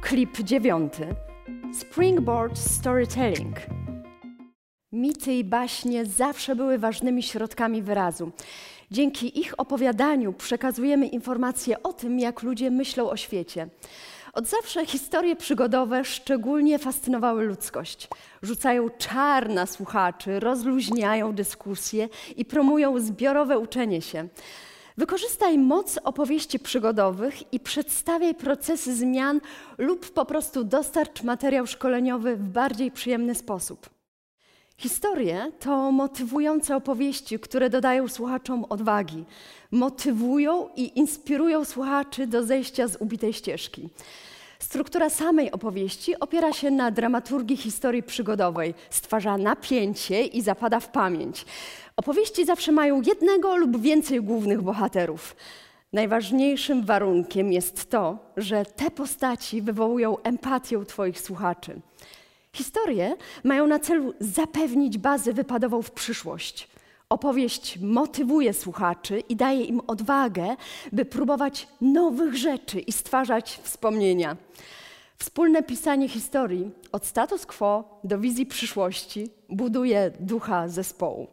Klip 9. Springboard Storytelling. Mity i baśnie zawsze były ważnymi środkami wyrazu. Dzięki ich opowiadaniu przekazujemy informacje o tym, jak ludzie myślą o świecie. Od zawsze historie przygodowe szczególnie fascynowały ludzkość. Rzucają czar na słuchaczy, rozluźniają dyskusje i promują zbiorowe uczenie się. Wykorzystaj moc opowieści przygodowych i przedstawiaj procesy zmian lub po prostu dostarcz materiał szkoleniowy w bardziej przyjemny sposób. Historie to motywujące opowieści, które dodają słuchaczom odwagi. Motywują i inspirują słuchaczy do zejścia z ubitej ścieżki. Struktura samej opowieści opiera się na dramaturgii historii przygodowej, stwarza napięcie i zapada w pamięć. Opowieści zawsze mają jednego lub więcej głównych bohaterów. Najważniejszym warunkiem jest to, że te postaci wywołują empatię u Twoich słuchaczy. Historie mają na celu zapewnić bazę wypadową w przyszłość. Opowieść motywuje słuchaczy i daje im odwagę, by próbować nowych rzeczy i stwarzać wspomnienia. Wspólne pisanie historii od status quo do wizji przyszłości buduje ducha zespołu.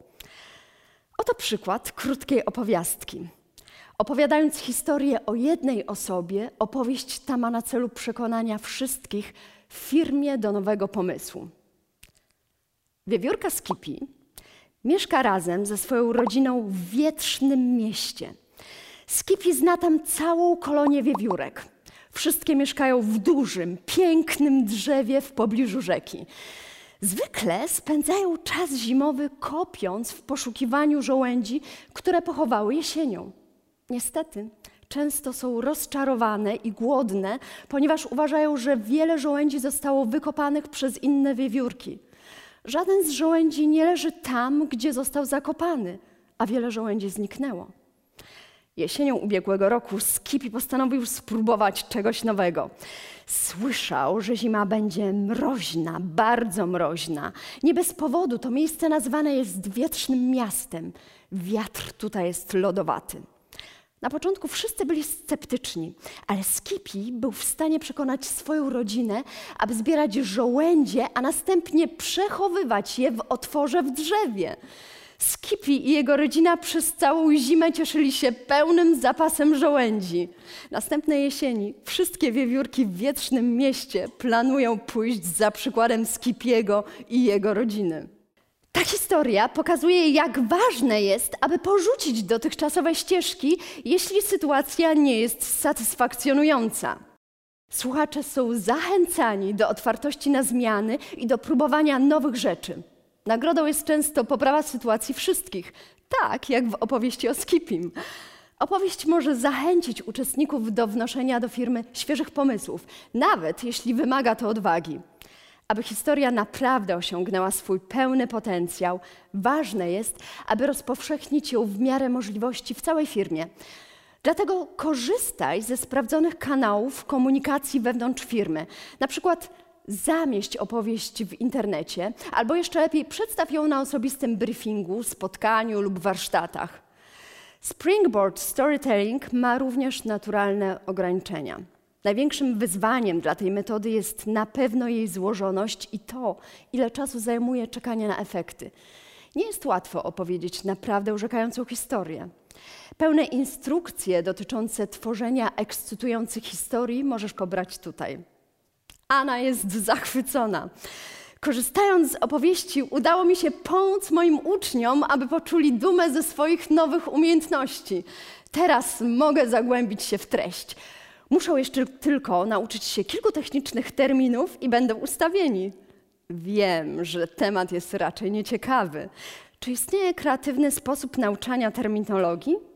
Oto przykład krótkiej opowiastki. Opowiadając historię o jednej osobie, opowieść ta ma na celu przekonania wszystkich w firmie do nowego pomysłu. Wiewiórka Skippy mieszka razem ze swoją rodziną w wietrznym mieście. Skippy zna tam całą kolonię wiewiórek. Wszystkie mieszkają w dużym, pięknym drzewie w pobliżu rzeki. Zwykle spędzają czas zimowy kopiąc w poszukiwaniu żołędzi, które pochowały jesienią. Niestety, często są rozczarowane i głodne, ponieważ uważają, że wiele żołędzi zostało wykopanych przez inne wiewiórki. Żaden z żołędzi nie leży tam, gdzie został zakopany, a wiele żołędzi zniknęło. Jesienią ubiegłego roku Skippy postanowił spróbować czegoś nowego. Słyszał, że zima będzie mroźna, bardzo mroźna. Nie bez powodu to miejsce nazwane jest wietrznym miastem. Wiatr tutaj jest lodowaty. Na początku wszyscy byli sceptyczni, ale Skippy był w stanie przekonać swoją rodzinę, aby zbierać żołędzie, a następnie przechowywać je w otworze w drzewie. Skippy i jego rodzina przez całą zimę cieszyli się pełnym zapasem żołędzi. Następnej jesieni wszystkie wiewiórki w wietrznym mieście planują pójść za przykładem Skippy'ego i jego rodziny. Ta historia pokazuje, jak ważne jest, aby porzucić dotychczasowe ścieżki, jeśli sytuacja nie jest satysfakcjonująca. Słuchacze są zachęcani do otwartości na zmiany i do próbowania nowych rzeczy. Nagrodą jest często poprawa sytuacji wszystkich, tak jak w opowieści o Skippym. Opowieść może zachęcić uczestników do wnoszenia do firmy świeżych pomysłów, nawet jeśli wymaga to odwagi. Aby historia naprawdę osiągnęła swój pełny potencjał, ważne jest, aby rozpowszechnić ją w miarę możliwości w całej firmie. Dlatego korzystaj ze sprawdzonych kanałów komunikacji wewnątrz firmy. Na przykład zamieść opowieść w internecie, albo jeszcze lepiej przedstaw ją na osobistym briefingu, spotkaniu lub warsztatach. Springboard Storytelling ma również naturalne ograniczenia. Największym wyzwaniem dla tej metody jest na pewno jej złożoność i to, ile czasu zajmuje czekanie na efekty. Nie jest łatwo opowiedzieć naprawdę urzekającą historię. Pełne instrukcje dotyczące tworzenia ekscytujących historii możesz pobrać tutaj. Anna jest zachwycona. Korzystając z opowieści, udało mi się pomóc moim uczniom, aby poczuli dumę ze swoich nowych umiejętności. Teraz mogę zagłębić się w treść. Muszą jeszcze tylko nauczyć się kilku technicznych terminów i będą ustawieni. Wiem, że temat jest raczej nieciekawy. Czy istnieje kreatywny sposób nauczania terminologii?